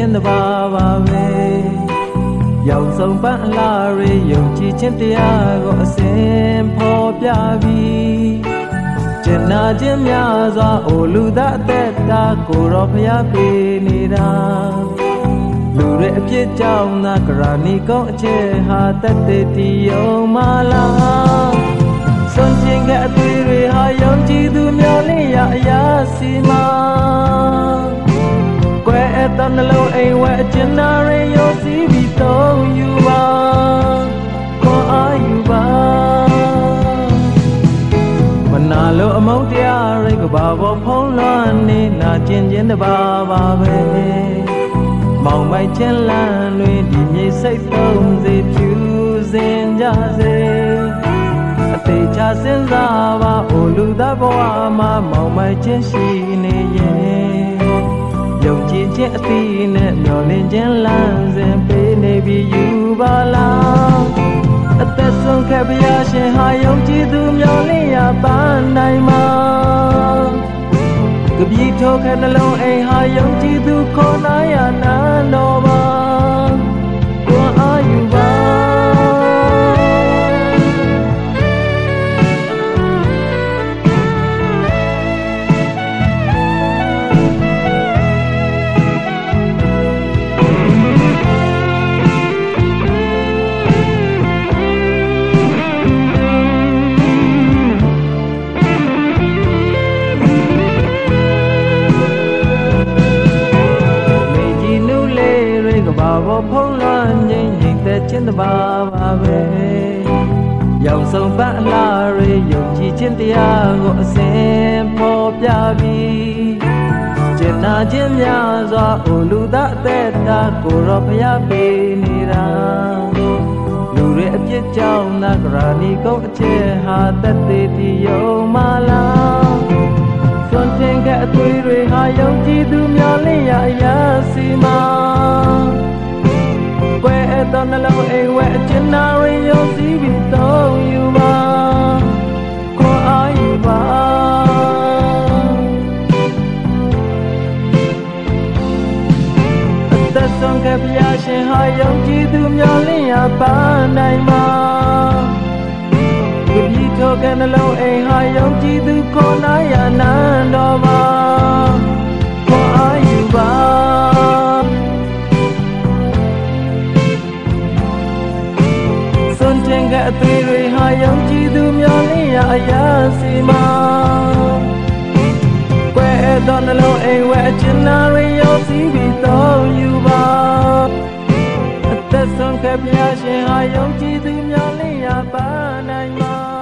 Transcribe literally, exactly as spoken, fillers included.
ချင်းတစ်ပါးပါပဲရောက်ဆုံးပန်းလာရေယုံကြည်ခြင်းတရားကိုအစဉ်ဖော်ပြပြီးကျင်နာခြင်းများစွာအိုလူသားအသက်တာကိုရောဖျားပေးနေတာလူတွေအပြစ်ကြောင့်သာကရဏီကောင်းအချေဟာတတ်တဲ့တီယုံမလားစွန့်ကျင်ခဲ့အသွေးတွေဟာယုံကြည်သူမျော်လင့်ရအရာစီမာကွယ်အတနှလုံးအိမ်ဝဲအကျဉ်းနာရရောစီးပြီးသုံးယူပါခွန်အားယူပါမနာလို့အမုန်းတရားရိတ်ကဘာပေါ်ဖုံးလွှမ်းနေနာကျင်ခြင်းတပါပါပဲမောင်မိုက်ချင်းလန်းလွင်ဒီမြေစိတ်သုံးစေဖြူစင်ကြစေအသေးချစဉ်းစားပါအိုလူသားဘဝမှာမောင်မိုက်ချင်းရှိနေရဲ့ယုံကြည်ခြင်းအသီးနဲ့မျောလင့်ခြင်းလမ်းစဉ်ပေးနေပြီးယူပါလားအသက်ဆုံးခဲ့ဘုရားရှင်ဟာယုံကြည်သူမျောလင့်ရပါနိုင်မှာကပီးထိုးခဲ့နှလုံးအိမ်ဟာယုံကြည်သူခေါ်နာရနာတော်ပါကွန်အားယူပါဘောဖုံးလွှမ်းငြိမ်ငြိမ်သက်ခြင်းတစ်ပါးပါပဲရောက်ဆုံးပန်းအလားရေယုံကြည်ခြင်းတရားကိုအစဉ်ပေါ်ပြပြီးကျင်နာခြင်းများစွာအိုလူသားအသက်တာကိုရောဖျားပေးနေတာလူတွေအပြစ်ကြောင့်သာကရဏီကုန်းအချေဟာတတ်သေးတီယုံမလားစွန့်တင်ခဲ့အသွေးတွေဟာယုံကြည်သူမျော်လင့်ရအရာစီမာကွယ်အတော်နှလုံးအိမ်ဝဲအကျဉ်းနာရရောစီးပြီးသုံးယူပါခွန်အားယူပါအသက်ဆုံးခဲ့ဘုရားရှင်ဟာယုံကြည်သူမျှော်လင့်ရပါနိုင်မှာကပီးထိုးခဲ့နှလုံးအိမ်ဟာယုံကြည်သူခေါ်နာရနာတော်ပါခွန်အားယူပါတင်ကအသွေးတွေဟာယုံကြည်သူမျော်လင့်ရအရာစီမာကွယ်အတော်နှလုံးအိမ်ဝဲအကျဉ်းနာရရောစီးပြီးသုံးယူပါအသက်ဆုံးခဲ့ဘုရားရှင်ဟာယုံကြည်သူမျော်လင့်ရပါနိုင်မှာ